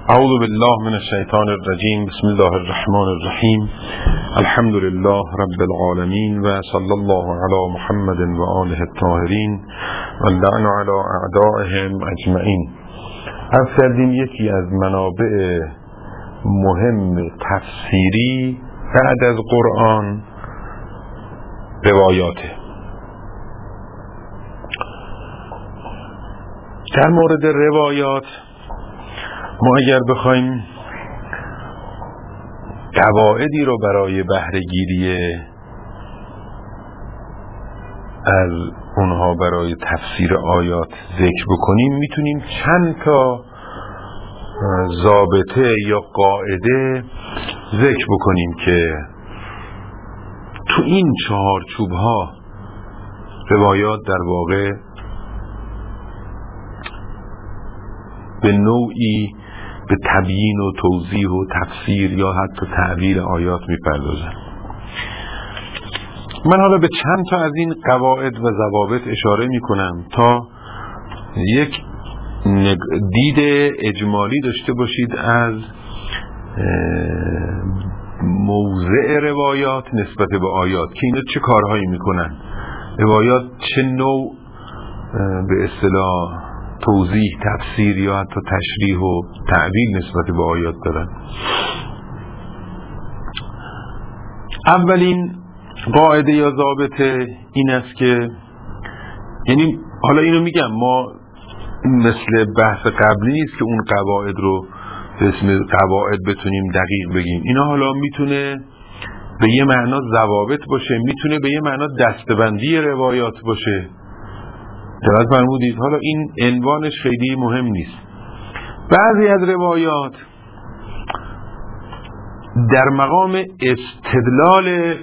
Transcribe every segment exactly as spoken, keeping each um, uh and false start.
اعوذ بالله من الشیطان الرجیم. بسم الله الرحمن الرحیم. الحمد لله رب العالمین و صلی الله علی محمد و آله الطاهرین و اللعن علی اعدائهم اجمعین. از کردیم یکی از منابع مهم تفسیری بعد از قرآن روایاته. در مورد روایات ما اگر بخوایم قواعدی رو برای بهره گیری از اونها برای تفسیر آیات ذکر بکنیم، میتونیم چند تا ضابطه یا قاعده ذکر بکنیم که تو این چهارچوب ها روایات در واقع به نوعی به تبیین و توضیح و تفسیر یا حتی تعبیر آیات میپردازن. من حالا به چند تا از این قواعد و ضوابط اشاره میکنم تا یک دید اجمالی داشته باشید از موضع روایات نسبت به آیات که اینا چه کارهایی میکنن، روایات چه نوع به اصطلاح توضیح، تفسیر یا حتی تشریح و تعبیر نسبت به آیات دارن. اولین قاعده یا ضابطه این است که یعنی حالا اینو میگم، ما مثل بحث قبلی نیست که اون قواعد رو به اسم قواعد بتونیم دقیق بگیم. اینا حالا میتونه به یه معنا ضوابط باشه، میتونه به یه معنا دستبندی روایات باشه. دقت فرمودید؟ حالا این عنوانش خیلی مهم نیست. بعضی از روایات در مقام استدلال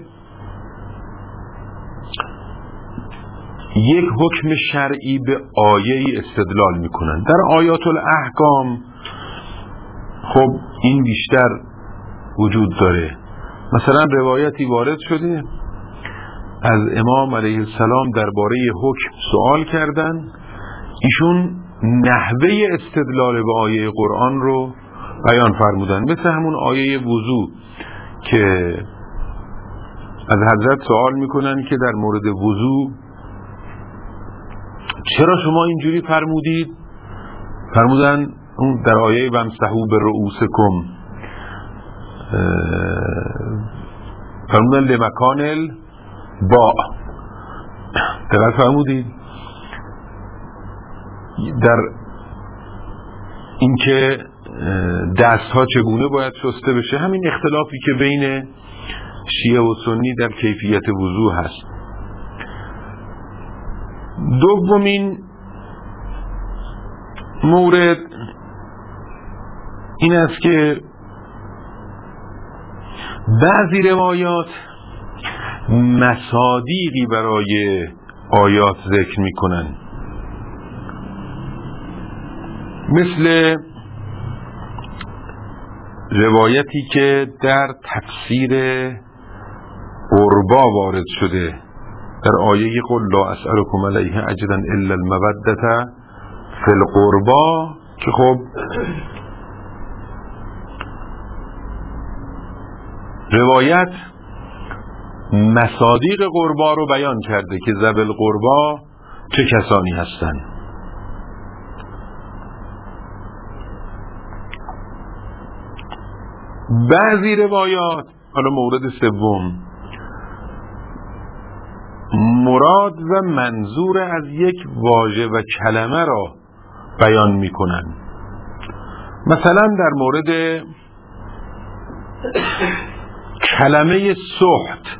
یک حکم شرعی به آیه استدلال میکنن. در آیات الاحکام خب این بیشتر وجود داره. مثلا روایتی وارد شده از امام علیه السلام درباره حکم سوال کردن، ایشون نحوه استدلال به آیه قرآن رو بیان فرمودن. مثل همون آیه وضو که از حضرت سوال میکنن که در مورد وضو چرا شما اینجوری فرمودید؟ فرمودن اون در آیه وامسحوا برؤوسکم، فرمودن لمکان با دقت فرمودید در اینکه دست ها چگونه باید شسته بشه. همین اختلافی که بین شیعه و سنی در کیفیت وضو هست. دومین مورد این است که بعضی روایات مصادیقی برای آیات ذکر میکنن، مثل روایتی که در تفسیر قربا وارد شده در آیه قل لا اسألكم علیه اجرا الا المودة فی القربا، که خب روایت مصادیق قربا رو بیان کرده که ذوی القربا چه کسانی هستند. بعضی روایات، حالا مورد سوم، مراد و منظور از یک واژه و کلمه را بیان میکنن. مثلا در مورد کلمه سحت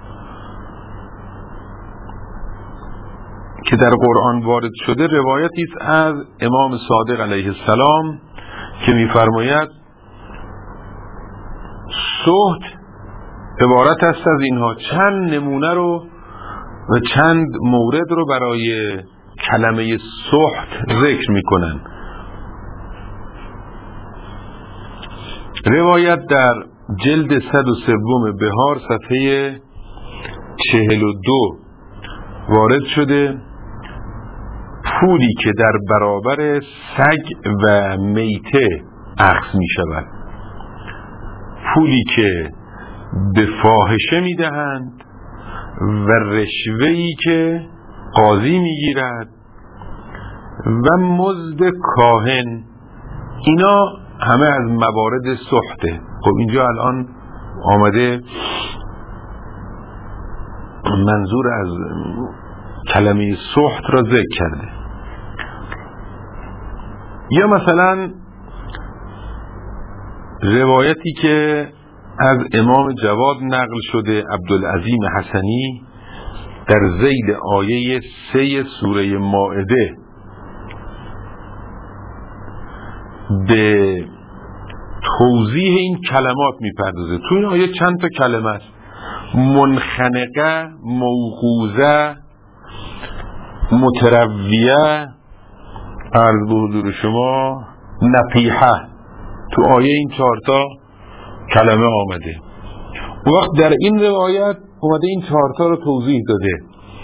که در قرآن وارد شده، روایتی است از امام صادق علیه السلام که می‌فرماید سحت عبارت است از اینها. چند نمونه رو و چند مورد رو برای کلمه سحت ذکر می‌کنن. روایت در جلد صد و سه بهار صفحه چهل و دو وارد شده پولی که در برابر سگ و میته اخذ می شود. پولی که به فاحشه می دهند و رشوه‌ای که قاضی می گیرد و مزد کاهن، اینا همه از موارد سحته. خب اینجا الان آمده منظور از کلمه سحت را ذکر کرده. یا مثلا روایتی که از امام جواد نقل شده، عبدالعظیم حسنی، در ذیل آیه سه سوره مائده به توضیح این کلمات میپردازه. تو این آیه چند تا کلمه است: منخنقه، موقوزه، مترویه، عرض به حضور شما نقیحه. تو آیه این چهارتا کلمه آمده. وقت در این روایت اومده این چهارتا رو توضیح داده.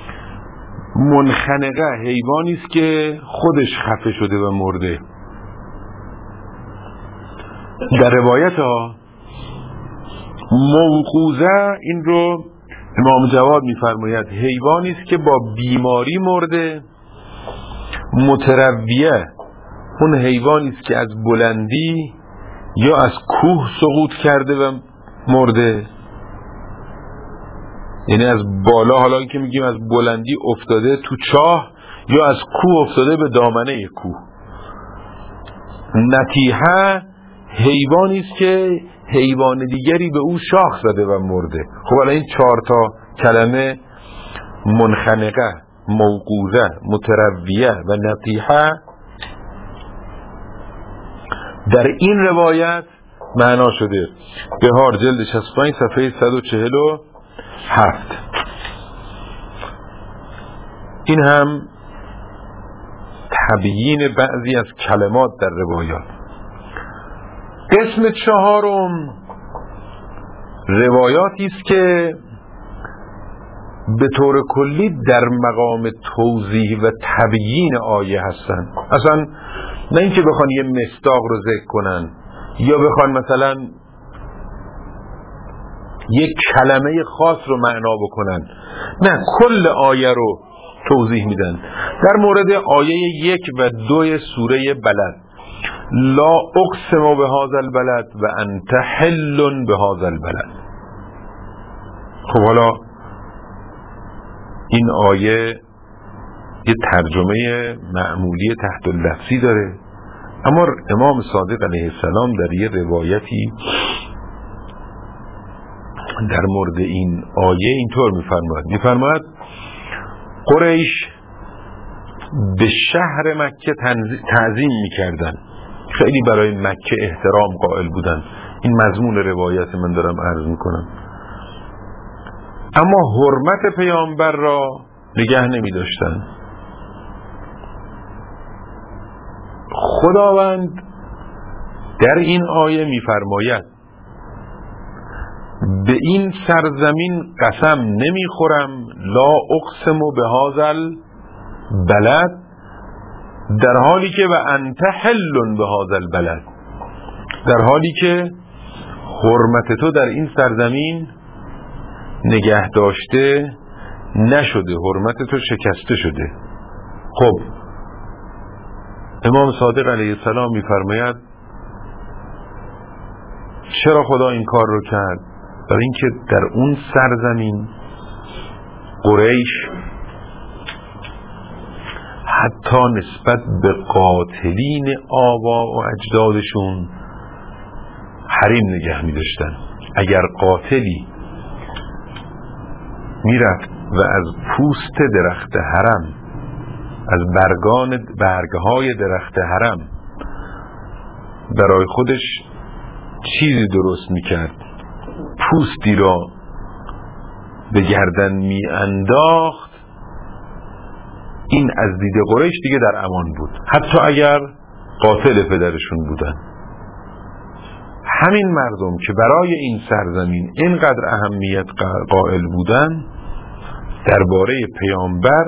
منخنقه حیوانی است که خودش خفه شده و مرده. در روایت ها موقوزه، این رو امام جواد میفرماید حیوانی است که با بیماری مرده. مترویه اون حیوانی است که از بلندی یا از کوه سقوط کرده و مرده، یعنی از بالا، حالا که میگیم از بلندی افتاده تو چاه یا از کوه افتاده به دامنه کوه. نتیحه حیوانی است که حیوان دیگری به او شاخ زده و مرده. خب الان این چهار تا کلمه منخنقه، موقوزه، مترویه و نتیحه در این روایت معنا شده. بهار جلد شصت و پنج صفحه صد و چهل و هفت. این هم تبیین بعضی از کلمات در روایات. قسم چهارم روایاتی است که به طور کلی در مقام توضیح و تبیین آیه هستند. اصلا نه اینکه بخوان یه مصداق رو ذکر کنن یا بخوان مثلا یک کلمه خاص رو معنا بکنن، نه، کل آیه رو توضیح میدن. در مورد آیه یک و دو سوره بلد، لا اقسم بهذا البلد و انت حل بهذا البلد. خب حالا این آیه یه ترجمه معمولی تحت اللفظی داره، اما امام صادق علیه السلام در یه روایتی در مورد این آیه اینطور میفرماید میفرماید قریش به شهر مکه تعظیم میکردن، خیلی برای مکه احترام قائل بودن. این مضمون روایت من دارم عرض میکنم. اما حرمت پیامبر را نگه نمی داشتن. خداوند در این آیه میفرماید به این سرزمین قسم نمیخورم، لا اقسم بهذا البلد، در حالی که و انت حل بهذا البلد، در حالی که حرمت تو در این سرزمین نگه داشته نشده، حرمت تو شکسته شده. خب امام صادق علیه السلام میفرماید چرا خدا این کار رو کرد؟ برای اینکه در اون سرزمین قریش حتی نسبت به قاتلین آبا و اجدادشون حریم نگه می داشتن. اگر قاتلی می رفت و از پوست درخت حرم، از برگان برگهای درخت حرم برای خودش چیزی درست می کرد، پوستی را به گردن می انداخت، این از دید قریش دیگه در امان بود، حتی اگر قاتل پدرشون بودن. همین مردم که برای این سرزمین اینقدر اهمیت قائل بودن، درباره پیامبر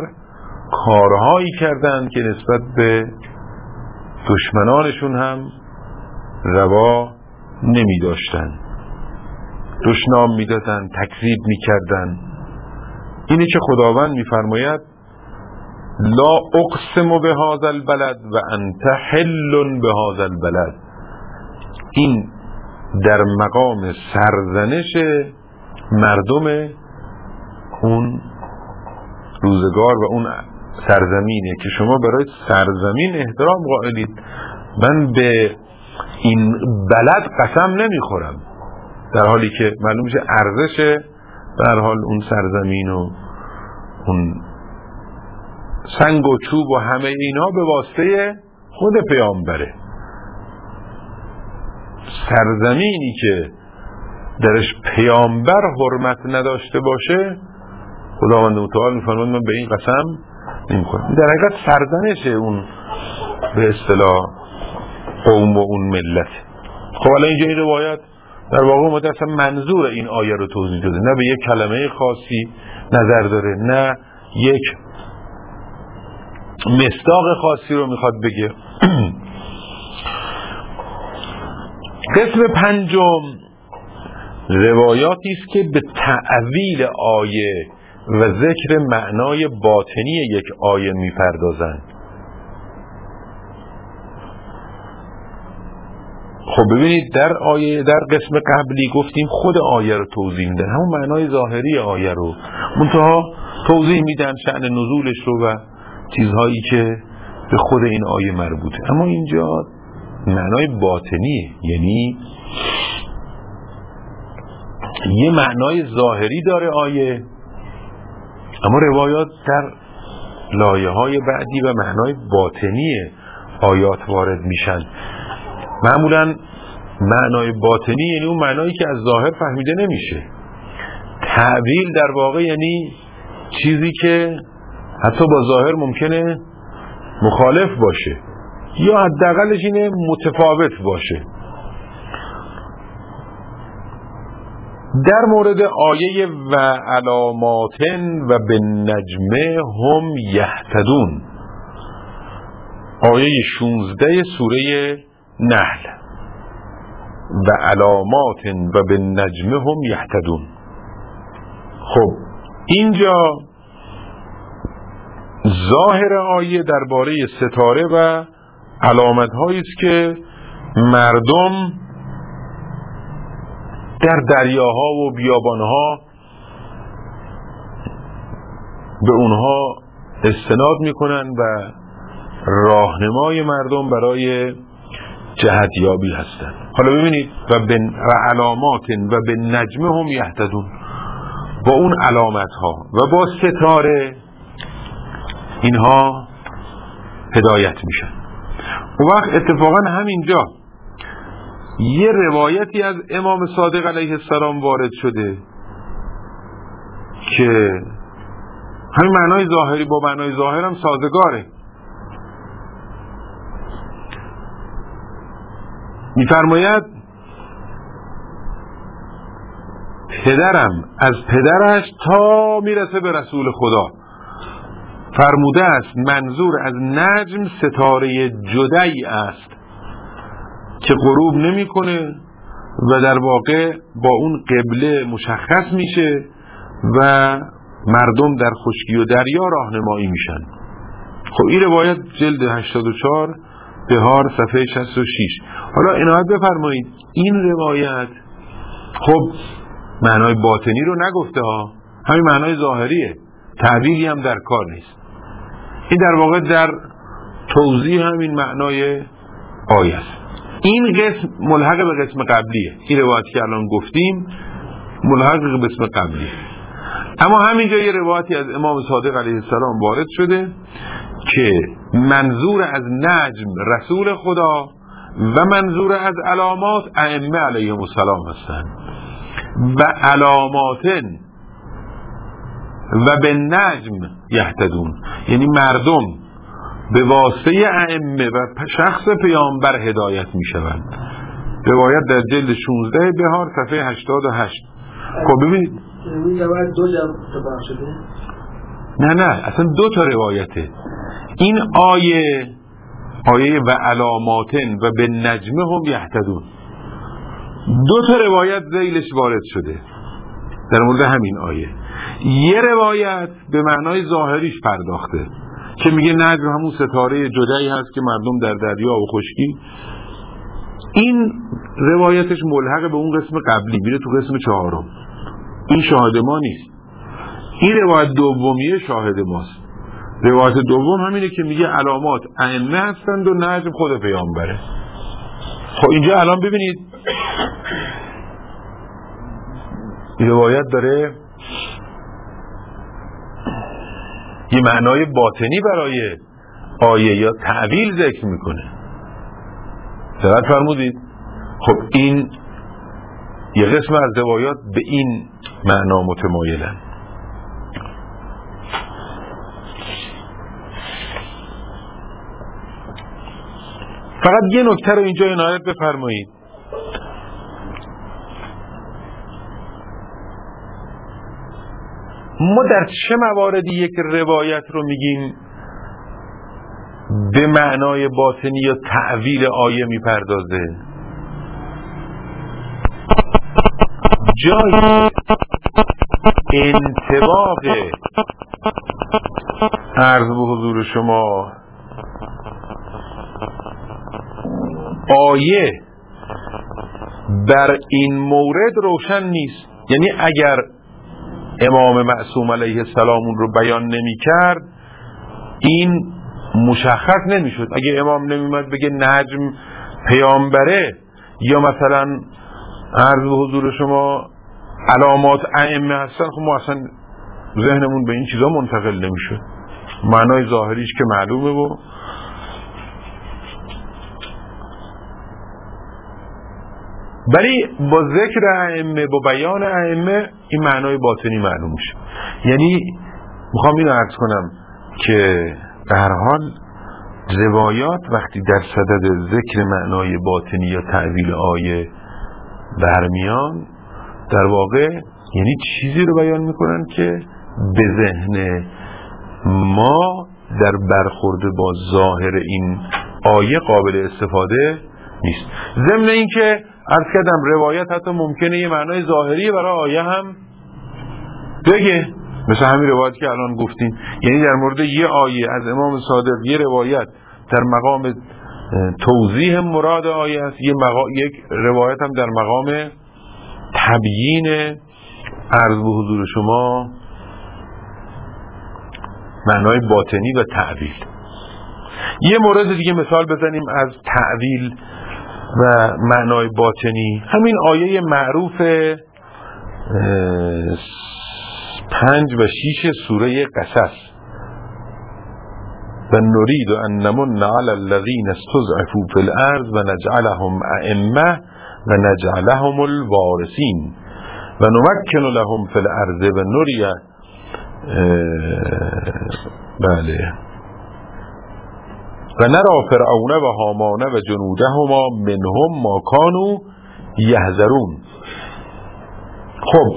کارهایی کردند که نسبت به دشمنانشون هم روا نمی داشتن، دشنام می دادن، تکذیب می کردن. اینی که خداوند می فرماید لا اقسم به هذا البلد و انت حل به هذا البلد، این در مقام سرزنش مردم اون روزگار و اون سرزمینه که شما برای سرزمین احترام قائلید. من به این بلد قسم نمیخورم، در حالی که معلوم میشه ارزش به هر حال اون سرزمین و اون سنگ و چوب و همه اینا به واسطه خود پیامبره. سرزمینی که درش پیامبر حرمت نداشته باشه خداوند متعال میفرماید من به این قسم نمی‌کنم. در حقیقت سرزنش اون به اصطلاح قوم و اون ملت. خب الان اینجا این روایت در واقع اومده اصلا منظور این آیه رو توضیح داده، نه به یک کلمه خاصی نظر داره، نه یک مصداق خاصی رو میخواد بگه. قسم پنجم روایاتی است که به تعویل آیه و ذکر معنای باطنی یک آیه میپردازند. خب ببینید در آیه در قسم قبلی گفتیم خود آیه رو توضیح میدن، همون معنای ظاهری آیه رو منتها توضیح میدن، شأن نزولش رو و چیزهایی که به خود این آیه مربوطه. اما اینجا معنای باطنیه، یعنی یه معنای ظاهری داره آیه، اما روایات در لایه های بعدی و معنای باطنی آیات وارد میشن. معمولا معنای باطنی یعنی اون معنایی که از ظاهر فهمیده نمیشه. تعویل در واقع یعنی چیزی که حتی با ظاهر ممکنه مخالف باشه یا حداقلش اینه متفاوت باشه. در مورد آیه و علاماتن و بالنجم هم یهتدون، آیه شانزده سوره نحل، و علاماتن و بالنجم هم یهتدون. خب اینجا ظاهر آیه درباره ستاره و علامت هایی است که مردم در دریاها و بیابانها به اونها استناد میکنن و راهنمای مردم برای جهتیابی هستند. حالا ببینید و, و علامات و به نجم هم یهتدون، با اون علامت ها و با ستاره اینها هدایت میشن. اون وقت اتفاقا همینجا یه روایتی از امام صادق علیه السلام وارد شده که همین معنای ظاهری با معنای ظاهر هم سازگاره. میفرماید پدرم از پدرش تا میرسه به رسول خدا فرموده است منظور از نجم ستاره جدی است که غروب نمیکنه و در واقع با اون قبله مشخص میشه و مردم در خشکی و دریا راهنمایی میشن. خب این روایت جلد هشتاد و چهار بهار صفحه شصت و شش. حالا عنایت بفرمایید این روایت خب معنای باطنی رو نگفته ها، همین معنای ظاهریه، تعبیری هم در کار نیست. این در واقع در توضیح همین معنای آیه است. این قسم ملحق به قسم قبلیه، این روایتی که الان گفتیم ملحق به قسم قبلیه. اما همینجا یه روایتی از امام صادق علیه السلام وارد شده که منظور از نجم رسول خدا و منظور از علامات ائمه علیهم السلام هستند و علاماتن و به نجم یهتدون، یعنی مردم به واسطه ائمه و شخص پیامبر هدایت می شوند. روایت در جلد شانزده بهار صفحه هشتاد و هشت. خب ببینید دو جمع شده؟ نه نه اصلا دو تا روایته. این آیه آیه و علاماتن و به نجم هم یهتدون، دو تا روایت ذیلش وارد شده در مورد همین آیه. یه روایت به معنای ظاهریش پرداخته که میگه نجم همون ستاره جدایی هست که مردم در دریا و خشکی. این روایتش ملحق به اون قسم قبلی، میره تو قسم چهارم. این شاهد ما نیست، این روایت دومیه شاهد ماست. روایت دوم همینه که میگه علامات ائمه هستند و نجم خود پیامبره. خب اینجا الان ببینید روایت داره یه معنای باطنی برای آیه یا تعویل ذکر میکنه. دقت فرمودید؟ خب این یه قسم از روایات به این معنا متمایلن. فقط یه نکته رو اینجا عنایت بفرمایید. ما در چه مواردی یک روایت رو میگیم به معنای باطنی یا تعویل آیه میپردازه؟ جایی انطباق عرض به حضور شما آیه بر این مورد روشن نیست، یعنی اگر امام معصوم علیه السلام اون رو بیان نمی کرد این مشخص نمی شد. اگه امام نمی اومد بگه نجم پیامبره یا مثلا عرض به حضور شما علامات ائمه هستن، خب ما اصلا ذهنمون به این چیزا منتقل نمی شد. معنای ظاهریش که معلومه و ولی با ذکر ائمه، با بیان ائمه این معنای باطنی معلوم میشه. یعنی میخوام اینو عرض کنم که به هر حال روایات وقتی در صدد ذکر معنای باطنی یا تعویل آیه برمیان، در واقع یعنی چیزی رو بیان میکنن که به ذهن ما در برخورد با ظاهر این آیه قابل استفاده نیست. ضمن این که عرض کردم روایت حتی ممکنه یه معنای ظاهری برای آیه هم بگه، مثل همین روایت که الان گفتیم. یعنی در مورد یه آیه از امام صادق یه روایت در مقام توضیح مراد آیه است، یه مقا... یک روایت هم در مقام تبیین عرض به حضور شما معنای باطنی و تعویل. یه مورد دیگه مثال بزنیم از تعویل و معنای باطنی، همین آیه معروف پنج و شیش سوره قصص، و نرید ان نمن علی الذین استضعفوا فی الارض و نجعلهم ائمه و نجعلهم الوارثین و نمکن لهم فی الارض و نری بله و نرا فرعون و هامان و جنودهما منهم ما کانوا یحذرون. خب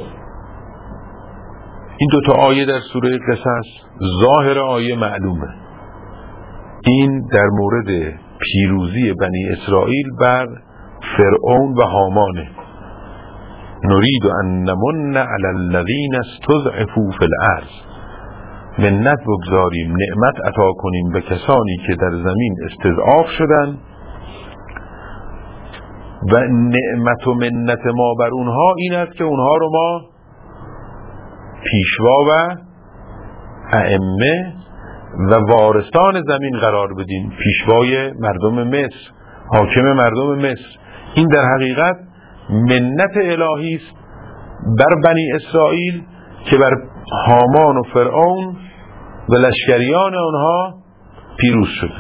این دوتا آیه در سوره قصص ظاهر آیه معلومه، این در مورد پیروزی بنی اسرائیل بر فرعون و هامانه. نرید ان نمن علی الذین استضعفوا فی الارض، منت بگذاریم، نعمت عطا کنیم به کسانی که در زمین استضعاف شدن و نعمت و منت ما بر اونها این است که اونها رو ما پیشوا و ائمه و وارثان زمین قرار بدیم. پیشوای مردم مصر، حاکم مردم مصر، این در حقیقت منت الهی است بر بنی اسرائیل که بر هامان و فرعون و لشکریان آنها پیروز شدند.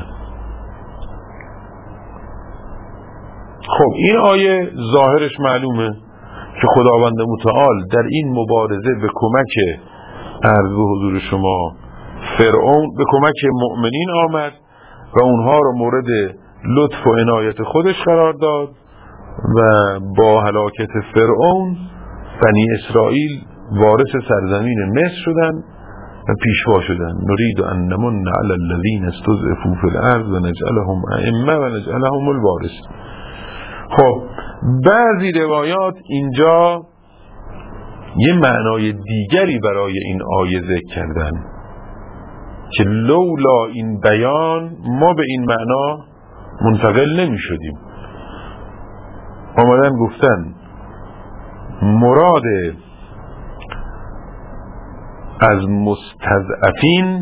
خب این آیه ظاهرش معلومه که خداوند متعال در این مبارزه به کمک عرض به حضور شما فرعون، به کمک مؤمنین آمد و اونها رو مورد لطف و عنایت خودش قرار داد و با هلاکت فرعون بنی اسرائیل وارث سرزمین مصر شدند و پیشوا شدن. نرید ان نمن علی الذین استضعفوا فی الارض و نجعلهم ائمه و نجعلهم الوارثین. خب بعضی روایات اینجا یه معنای دیگری برای این آیه ذکر کردن که لولا این بیان ما به این معنا منتقل نمی شدیم. آمدن گفتن مراد از مستضعفین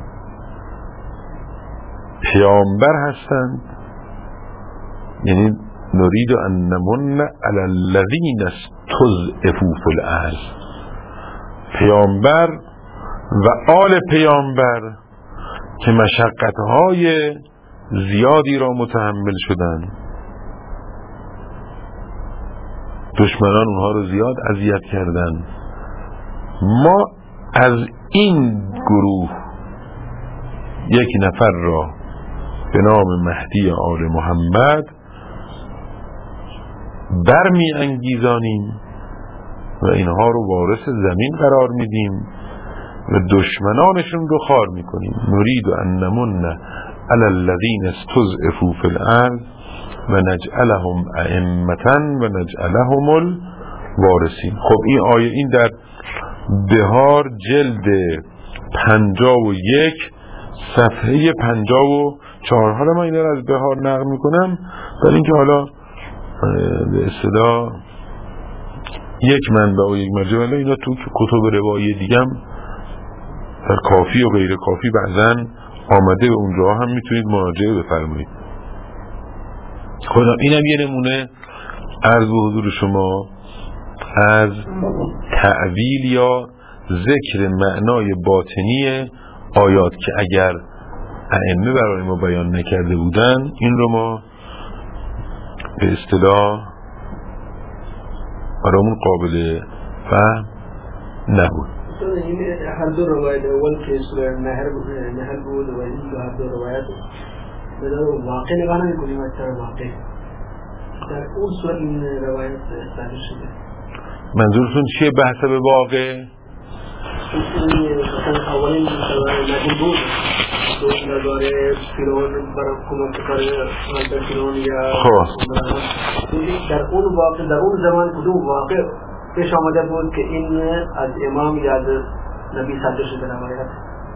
پیامبر هستند، یعنی نرید ان نمن علی الذین استضعفوا فی الارض، پیامبر و آل پیامبر که مشقت‌های زیادی را متحمل شدند، دشمنان اونها رو زیاد اذیت کردند. ما از این گروه یک نفر را به نام مهدی آل محمد برمی انگیزانیم و اینها رو وارث زمین قرار میدیم و دشمنانشون رو خوار میکنیم. نرید ان نمن علی الذین استضعفوا فی الارض و نجعلهم ائمة و نجعلهم الوارثین. خب این آیه این در بهار جلد پنجاه و یک صفحه پنجاه و چهار. حالا من این رو از بهار نقل میکنم برای اینکه حالا به اصطلاح یک منبع و یک مجله اینا تو کتب روایی دیگم در کافی و غیر کافی بعضن آمده و اونجا هم میتونید مراجعه بفرمایید. خدا اینم یه نمونه عرض به حضور شما از تعویل یا ذکر معنای باطنی آیات که اگر ائمه برای ما بیان نکرده بودن این رو ما به اصطلاح برامون قابل فهم نبود. هر دو روایت اول که سوره نهر نهر بود و این دو هر دو روایت به واقع نگاه نمی‌کنیم اکثر واقع در اون سوره این روایت استفاده شده. منظورتون چیه بحث به واقع؟ اولین نهر بود درباره فرعون برای کمک کار فرعون یا در اون واقع در اون زمان کدوم واقع پیش آمده بود که این از امام یا از نبی صادر شده روایت؟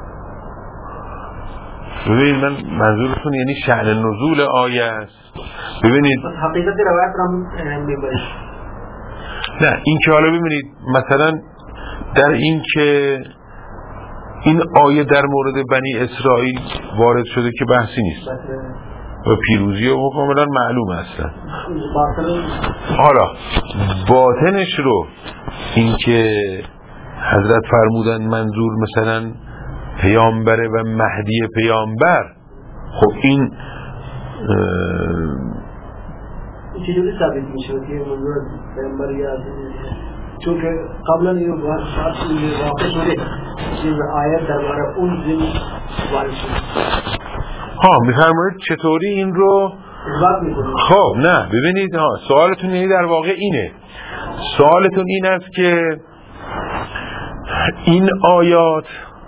ببینید من منظورتون یعنی شأن نزول آیه است. ببینید حقیقت روایت را میبرید. نه این که حالا ببینید مثلا در این که این آیه در مورد بنی اسرائیل وارد شده که بحثی نیست و پیروزی و کاملا معلوم اصلا. حالا باطنش رو این که حضرت فرمودن منظور مثلا پیامبر و مهدی پیامبر، خب این چجوری ثابت میشه که منظور پیامبر یا چون که قبلا این واقع شده این آیت درباره اون زن وارد شده. ها میفرمایید چطوری این رو اثبات میکنید؟ خب نه ببینید ها سوالتون یعنی در واقع اینه، سوالتون این است که این آیات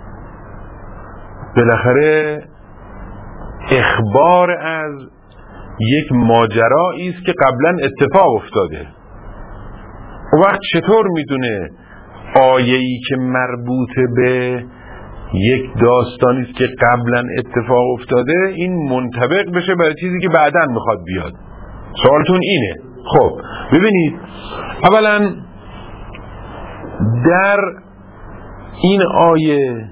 بالاخره اخبار از یک ماجرایی است که قبلا اتفاق افتاده. اون وقت چطور میدونه آیه‌ای که مربوط به یک داستانی است که قبلا اتفاق افتاده این منطبق بشه برای چیزی که بعداً میخواد بیاد؟ سوالتون اینه. خب ببینید اولا در این آیه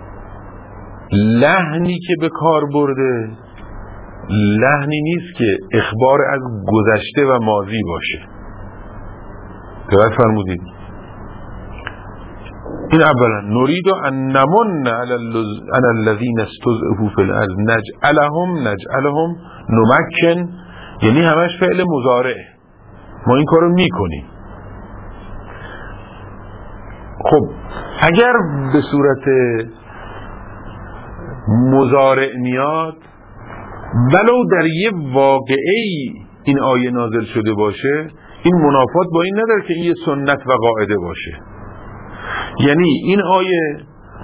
لحنی که به کار برده لحنی نیست که اخبار از گذشته و ماضی باشه. دقت فرمودید؟ این اولا نرید ان نمن علی الذین استضعفوا فی الارض نجعلهم نجعلهم نمکن، یعنی همش فعل مضارع، ما این کارو میکنیم. خب اگر به صورت مضارع میاد ولو در یه واقعی این آیه نازل شده باشه این منافات با این نداره که این یه سنت و قاعده باشه. یعنی این آیه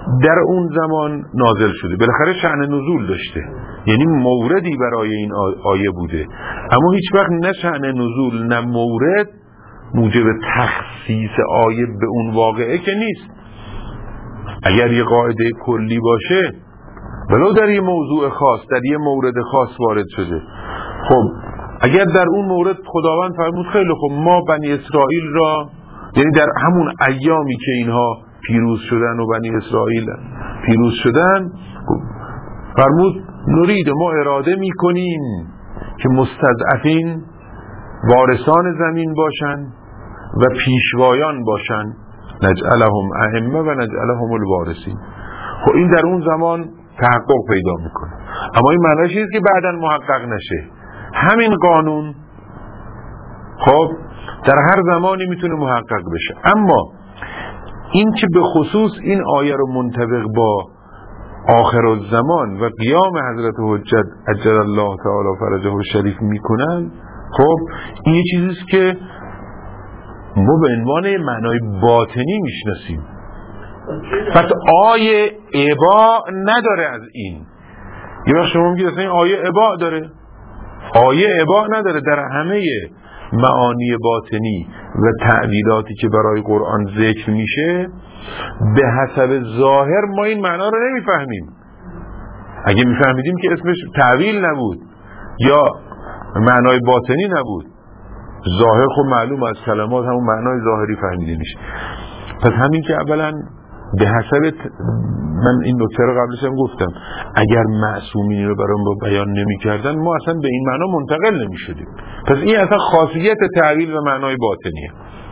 در اون زمان نازل شده، بالاخره شأن نزول داشته، یعنی موردی برای این آیه بوده، اما هیچ وقت نه شأن نزول نه مورد موجب تخصیص آیه به اون واقعه که نیست. اگر یه قاعده کلی باشه ولو در یه موضوع خاص، در یه مورد خاص وارد شده، خب اگر در اون مورد خداوند فرمود خیلی خب ما بنی اسرائیل را، یعنی در همون ایامی که اینها پیروز شدن و بنی اسرائیل پیروز شدن، فرمود نرید، ما اراده می کنیم که مستضعفین وارثان زمین باشن و پیشوایان باشن، نجعلهم ائمه و نجعلهم الوارثین. خب این در اون زمان تحقق پیدا میکنه، اما این معنیش نیست که بعداً محقق نشه. همین قانون خب در هر زمانی میتونه محقق بشه، اما این که به خصوص این آیه رو منطبق با آخر الزمان و قیام حضرت حجت عجل الله تعالی فرجه الشریف میکنن، خب این یه چیزیست که ما به عنوان معنای باطنی میشناسیم. پس آیه اباء نداره از این. یه وقت شما میگید اصلا این آیه اباء داره، آیه اباء نداره. در همه معانی باطنی و تعبیراتی که برای قرآن ذکر میشه به حسب ظاهر ما این معنا رو نمیفهمیم. اگه میفهمیدیم که اسمش تعویل نبود یا معنای باطنی نبود. ظاهر خب معلوم از کلمات همون معنای ظاهری فهمیده میشه. پس همین که اولا به حسب ت... من این نکته رو قبلش هم گفتم، اگر معصومین رو برام با بیان نمی کردن ما اصلا به این معنا منتقل نمی شدیم. پس این اصلا خاصیت تعویل و معنای باطنیه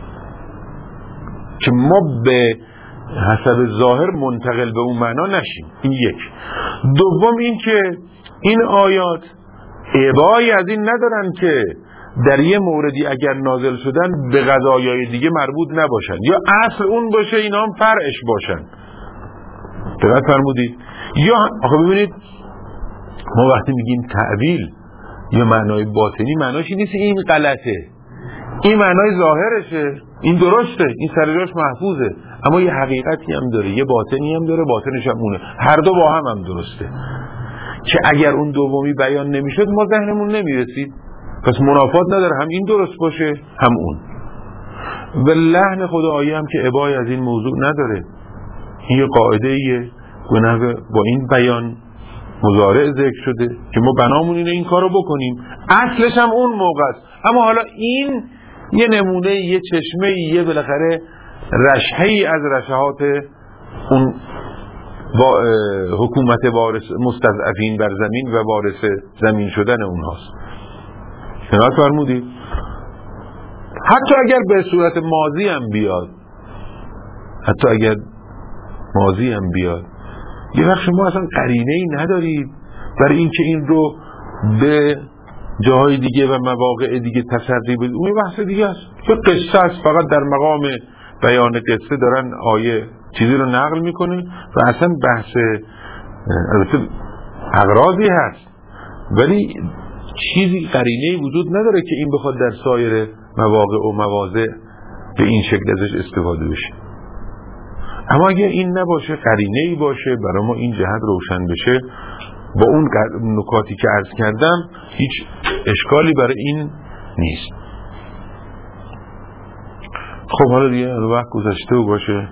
که ما به حسب ظاهر منتقل به اون معنا نشیم. این یک. دوم این که این آیات ابایی از این ندارن که در یه موردی اگر نازل شدن به قضایای دیگه مربوط نباشن، یا اصل اون باشه اینا هم فرعش باشن. دقت فرمودید؟ یا آخه ببینید ما وقتی میگیم تعویل یا معنای باطنی، معناش نیست این غلطه، این معنای ظاهرشه، این درسته، این سرجاش محفوظه، اما یه حقیقتی هم داره، یه باطنی هم داره، باطنش هم اونه، هر دو با هم هم درسته که اگر اون دومی بیان نمیشد ما ذهنمون نمیرسید. پس منافات نداره هم این درست باشه هم اون. و لحن خود آیه هم که ابای از این موضوع نداره. این یه قاعده ایه با این بیان مضارع ذکر شده که ما بنامون اینه این کارو بکنیم، اصلش هم اون موقع است. اما حالا این یه نمونه، یه چشمه، یه بالاخره رشحه‌ای از رشحات اون با حکومت وارث مستضعفین بر زمین و وارث زمین شدن اونهاست. سمعت فرمودید؟ حتی اگر به صورت ماضی هم بیاد، حتی اگر ماضی هم بیاد، یه وقت شما اصلا قرینه‌ای ندارید برای اینکه این رو به جاهای دیگه و مواقع دیگه تسری بدید. اون بحث دیگه است که قصه است، فقط در مقام بیان قصه دارن آیه چیزی رو نقل میکنه و اصلا بحث البته اغراضی هست ولی چیزی قرینه‌ای وجود نداره که این بخواد در سایر مواقع و مواضع به این شکل ازش استفاده بشه. اما اگر این نباشه، قرینه‌ای باشه برای ما این جهت روشن بشه، با اون نکاتی که عرض کردم هیچ اشکالی برای این نیست. خب حالا دیگه وقت گذشته و باشه،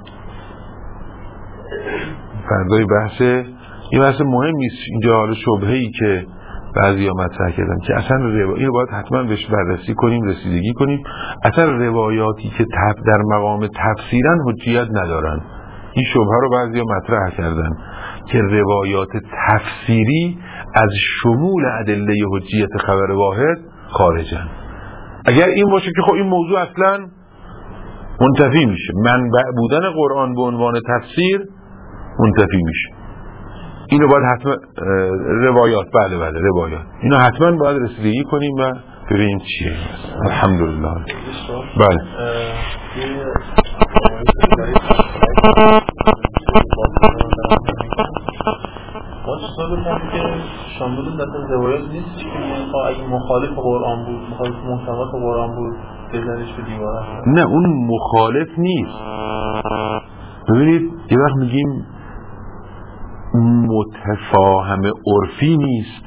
فردای بحثه یه بحث مهم نیست اینجا. حالا شبهه‌ای که بعضی ها مطرح کردن که اصلا روا... این رو باید حتما بهش بررسی کنیم، رسیدگی کنیم. اصلا روایاتی که تب در مقام تفسیرن حجیت ندارن. این شبهه رو بعضی ها مطرح کردن که روایات تفسیری از شمول ادله حجیت خبر واحد خارجن. اگر این باشه که خب این موضوع اصلا منتفی میشه، منبع بودن قرآن به عنوان تفسیر منتفی میشه. اینو باید حتما روایات، بله بله روایات، اینو حتما باید رسیدگی کنیم و ببینیم چیه. الحمدلله. بله باشه سوال کنم که شامل در روایات نیست که اگه مخالف قرآن بود، مخالف محتویات قرآن بود بزنش به دیوار. نه اون مخالف نیست. ببینید یه وقت میگیم متفاهم عرفی نیست،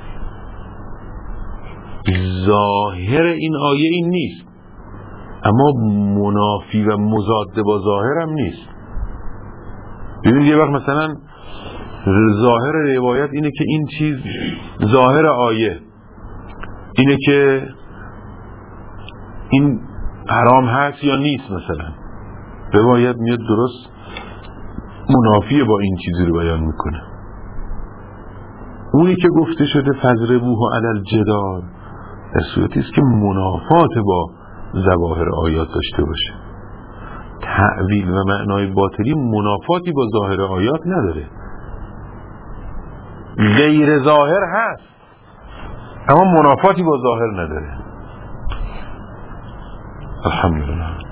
ظاهر این آیه این نیست، اما منافی و مضاد با ظاهر هم نیست. ببینید یه وقت مثلا ظاهر روایت اینه که این چیز، ظاهر آیه اینه که این حرام هست یا نیست، مثلا روایت میاد درست منافی با این چیزی رو بیان میکنه. اونی که گفته شده فضربوه علی الجدار در صورتی است که منافات با ظواهر آیات داشته باشه. تأویل و معنای باطلی منافاتی با ظاهر آیات نداره، غیر ظاهر هست اما منافاتی با ظاهر نداره. الحمدلله.